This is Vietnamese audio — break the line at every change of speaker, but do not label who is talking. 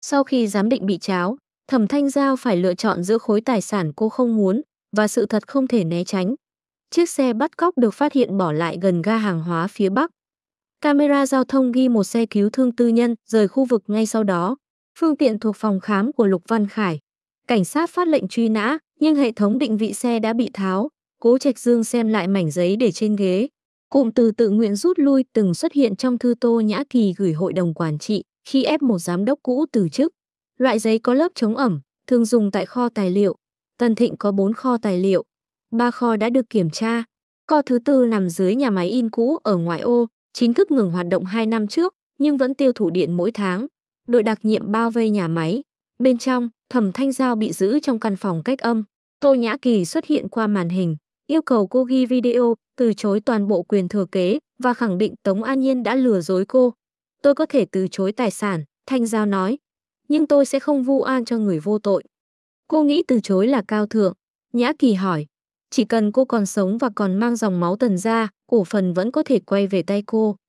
Sau khi giám định bị tráo, Thẩm Thanh Giao phải lựa chọn giữa khối tài sản cô không muốn và sự thật không thể né tránh. Chiếc xe bắt cóc được phát hiện bỏ lại gần ga hàng hóa phía Bắc. Camera giao thông ghi một xe cứu thương tư nhân rời khu vực ngay sau đó. Phương tiện thuộc phòng khám của Lục Văn Khải. Cảnh sát phát lệnh truy nã, nhưng hệ thống định vị xe đã bị tháo. Cố Trạch Dương xem lại mảnh giấy để trên ghế. Cụm từ tự nguyện rút lui từng xuất hiện trong thư Tô Nhã Kỳ gửi hội đồng quản trị khi ép một giám đốc cũ từ chức. Loại giấy có lớp chống ẩm, thường dùng tại kho tài liệu. Tân Thịnh có 4 kho tài liệu. 3 kho đã được kiểm tra. Kho thứ tư nằm dưới nhà máy in cũ ở ngoại ô, chính thức ngừng hoạt động 2 năm trước, nhưng vẫn tiêu thụ điện mỗi tháng. Đội đặc nhiệm bao vây nhà máy. Bên trong, Thẩm Thanh Giao bị giữ trong căn phòng cách âm. Tô Nhã Kỳ xuất hiện qua màn hình, yêu cầu cô ghi video, từ chối toàn bộ quyền thừa kế và khẳng định Tống An Nhiên đã lừa dối cô. Tôi có thể từ chối tài sản, Thanh Giao nói, nhưng tôi sẽ không vu oan cho người vô tội. Cô nghĩ từ chối là cao thượng. Nhã Kỳ hỏi, chỉ cần cô còn sống và còn mang dòng máu Tần gia, cổ phần vẫn có thể quay về tay cô.